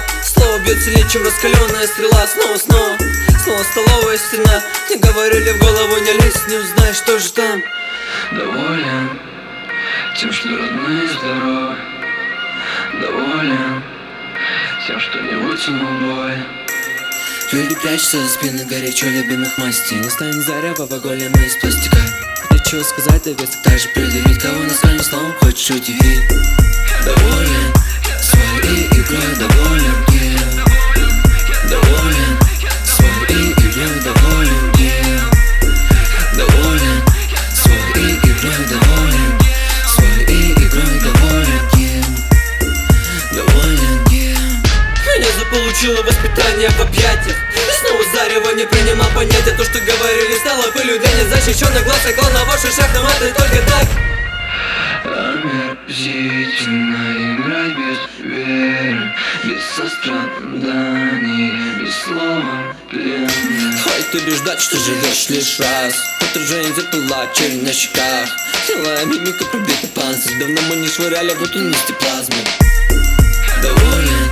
Слово бьет сильнее, чем раскаленная стрела. Снова столовая стена. Не говорили в голову не лезь, не узнаешь, что же там. Доволен тем, что родные здоровы. Доволен тем, что не вытянул бой. Люди прячутся за спины горячо любимых мастей. Не станет зарева в вагоне, мы из пластика. Нечего сказать, да вес так же предъявить. Кого наскальным словом хочешь удивить. Доволен своей игрой, доволен, yeah. Доволен своей игрой, доволен, yeah. Доволен своей игрой, доволен. Своей игрой, доволен, yeah. Доволен, yeah. Меня заполучило воспитание в объятиях. И снова зарево не принимал понятия. То, что говорили, стало пылью для незащищенных глаз. Я клал на ваших шаг, но это только так. Омерзительно играть без веры, без сострадания, без слова пленных. Хватит убеждать, что живешь лишь раз. Отражение зеркала, чернь на щеках. Хилая мимика, пробитый панцирь. Давно мы не швыряли в эту нести плазмы. Доволен